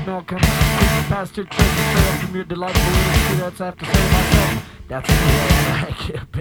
on coming past your treasure trail from your delightful little street. That's I have to say to myself, that's the way I like it.